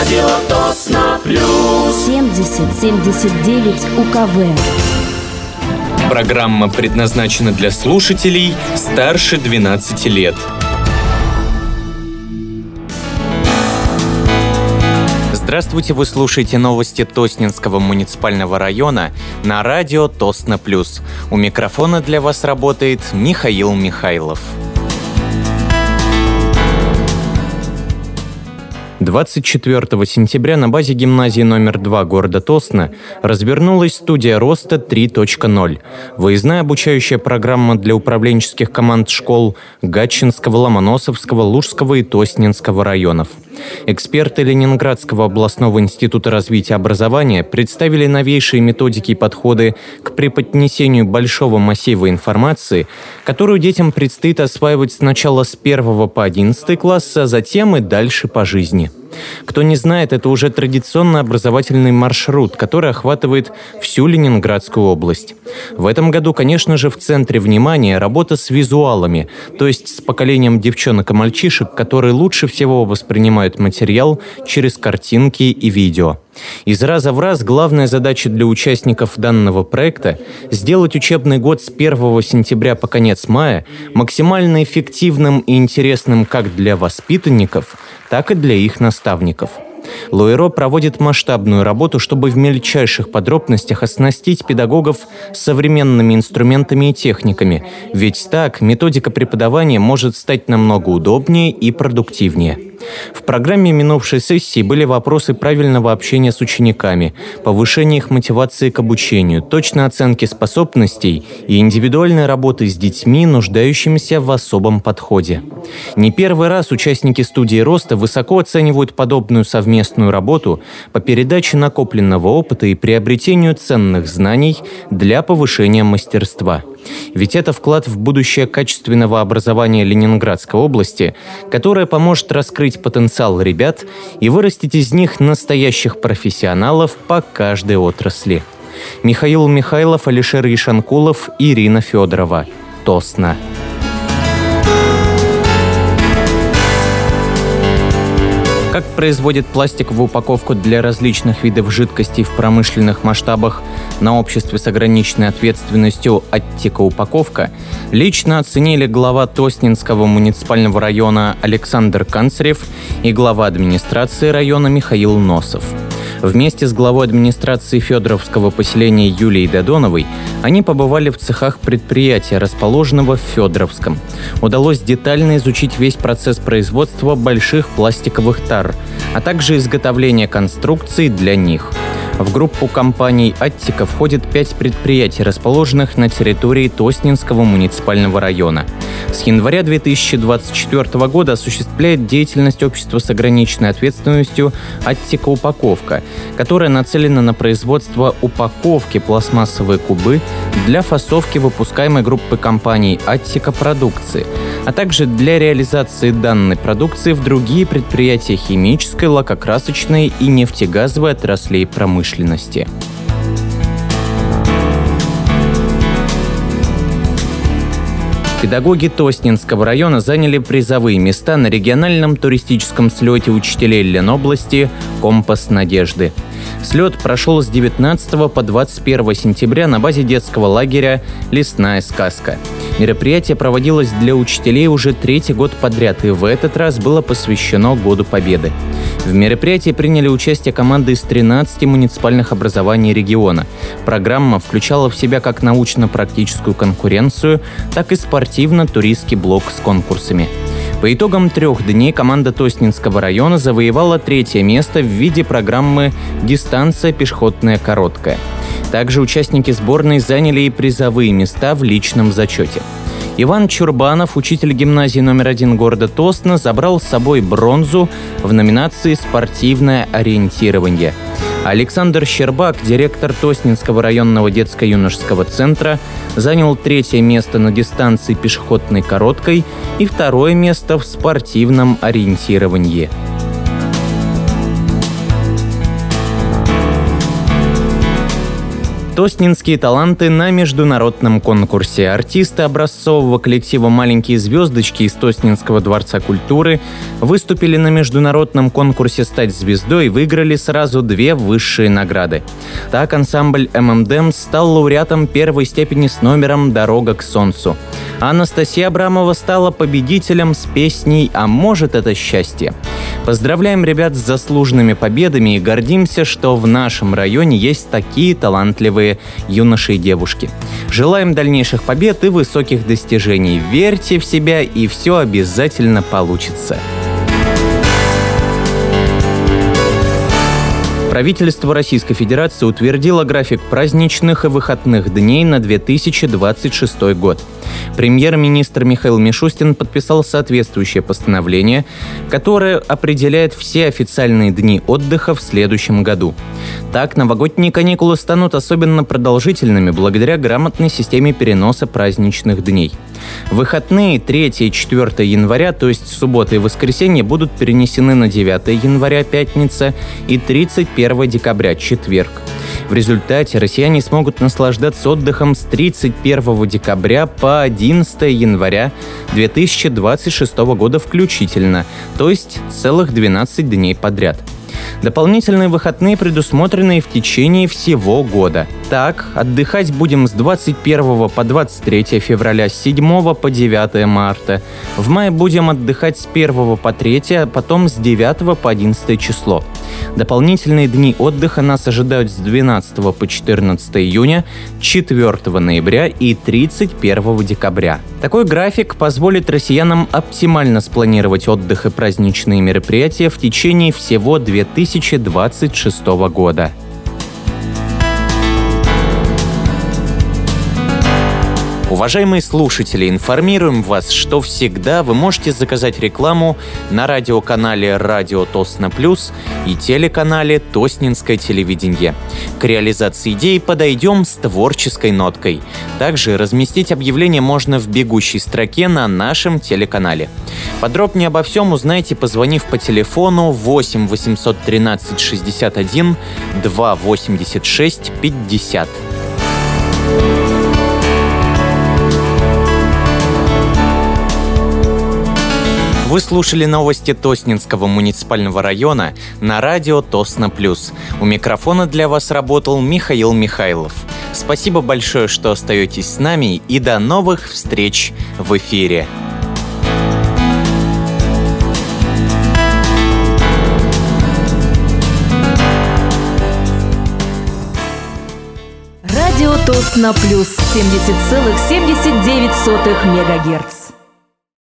Радио Тосно Плюс. 70-79 УКВ. Программа предназначена для слушателей старше 12 лет. Здравствуйте, вы слушаете новости Тоснинского муниципального района на радио Тосно Плюс. У микрофона для вас работает Михаил Михайлов. 24 сентября на базе гимназии номер 2 города Тосно развернулась студия роста 3.0. Выездная обучающая программа для управленческих команд школ Гатчинского, Ломоносовского, Лужского и Тоснинского районов. Эксперты Ленинградского областного института развития образования представили новейшие методики и подходы к преподнесению большого массива информации, которую детям предстоит осваивать сначала с 1 по 11 класс, а затем и дальше по жизни. Кто не знает, это уже традиционный образовательный маршрут, который охватывает всю Ленинградскую область. В этом году, конечно же, в центре внимания работа с визуалами, то есть с поколением девчонок и мальчишек, которые лучше всего воспринимают материал через картинки и видео. Из раза в раз главная задача для участников данного проекта – сделать учебный год с 1 сентября по конец мая максимально эффективным и интересным как для воспитанников, так и для их наставников. ЛОЭРО проводит масштабную работу, чтобы в мельчайших подробностях оснастить педагогов современными инструментами и техниками, ведь так методика преподавания может стать намного удобнее и продуктивнее. В программе минувшей сессии были вопросы правильного общения с учениками, повышения их мотивации к обучению, точной оценки способностей и индивидуальной работы с детьми, нуждающимися в особом подходе. Не первый раз участники студии роста высоко оценивают подобную совместную работу по передаче накопленного опыта и приобретению ценных знаний для повышения мастерства. Ведь это вклад в будущее качественного образования Ленинградской области, которое поможет раскрыть потенциал ребят и вырастить из них настоящих профессионалов по каждой отрасли. Михаил Михайлов, Алишер Ишанкулов, Ирина Федорова. Тосно. Как производит пластиковую упаковку для различных видов жидкостей в промышленных масштабах на обществе с ограниченной ответственностью «Аттика Упаковка», лично оценили глава Тоснинского муниципального района Александр Канцарев и глава администрации района Михаил Носов. Вместе с главой администрации Федоровского поселения Юлией Додоновой они побывали в цехах предприятия, расположенного в Федоровском. Удалось детально изучить весь процесс производства больших пластиковых тар, а также изготовления конструкций для них. В группу компаний «Аттика» входит 5 предприятий, расположенных на территории Тоснинского муниципального района. С января 2024 года осуществляет деятельность общества с ограниченной ответственностью «Аттика Упаковка», которая нацелена на производство упаковки пластмассовой кубы для фасовки выпускаемой группы компаний «Аттика» продукции, а также для реализации данной продукции в другие предприятия химической, лакокрасочной и нефтегазовой отраслей промышленности. Педагоги Тоснинского района заняли призовые места на региональном туристическом слете учителей Ленобласти «Компас Надежды». Слет прошел с 19 по 21 сентября на базе детского лагеря «Лесная сказка». Мероприятие проводилось для учителей уже 3-й год подряд, и в этот раз было посвящено Году Победы. В мероприятии приняли участие команды из 13 муниципальных образований региона. Программа включала в себя как научно-практическую конкуренцию, так и спортивно-туристский блок с конкурсами. По итогам 3 дней команда Тоснинского района завоевала 3-е место в виде программы «Дистанция пешеходная короткая». Также участники сборной заняли и призовые места в личном зачете. Иван Чурбанов, учитель гимназии номер 1 города Тосно, забрал с собой бронзу в номинации «Спортивное ориентирование». Александр Щербак, директор Тоснинского районного детско-юношеского центра, занял 3-е место на дистанции пешеходной короткой и 2-е место в спортивном ориентировании. Тоснинские таланты на международном конкурсе. Артисты образцового коллектива «Маленькие звездочки» из Тоснинского дворца культуры выступили на международном конкурсе «Стать звездой» и выиграли сразу 2 высшие награды. Так, ансамбль ММДЭМ стал лауреатом 1 степени с номером «Дорога к солнцу». А Анастасия Абрамова стала победителем с песней «А может, это счастье». Поздравляем ребят с заслуженными победами и гордимся, что в нашем районе есть такие талантливые юноши и девушки. Желаем дальнейших побед и высоких достижений. Верьте в себя, и все обязательно получится. Правительство Российской Федерации утвердило график праздничных и выходных дней на 2026 год. Премьер-министр Михаил Мишустин подписал соответствующее постановление, которое определяет все официальные дни отдыха в следующем году. Так, новогодние каникулы станут особенно продолжительными благодаря грамотной системе переноса праздничных дней. Выходные 3 и 4 января, то есть суббота и воскресенье, будут перенесены на 9 января, пятница, и 31 декабря, четверг. В результате россияне смогут наслаждаться отдыхом с 31 декабря по 11 января 2026 года включительно, то есть целых 12 дней подряд. Дополнительные выходные предусмотрены и в течение всего года. Так, отдыхать будем с 21 по 23 февраля, с 7 по 9 марта. В мае будем отдыхать с 1 по 3, а потом с 9 по 11 число. Дополнительные дни отдыха нас ожидают с 12 по 14 июня, 4 ноября и 31 декабря. Такой график позволит россиянам оптимально спланировать отдых и праздничные мероприятия в течение всего 2026 года. Уважаемые слушатели, информируем вас, что всегда вы можете заказать рекламу на радиоканале «Радио Тосно Плюс» и телеканале «Тоснинское телевидение». К реализации идеи подойдем с творческой ноткой. Также разместить объявление можно в бегущей строке на нашем телеканале. Подробнее обо всем узнаете, позвонив по телефону 8 813 61 286 50. Вы слушали новости Тоснинского муниципального района на радио Тосно Плюс. У микрофона для вас работал Михаил Михайлов. Спасибо большое, что остаетесь с нами, и до новых встреч в эфире. Радио Тосно Плюс 70,79 МГц.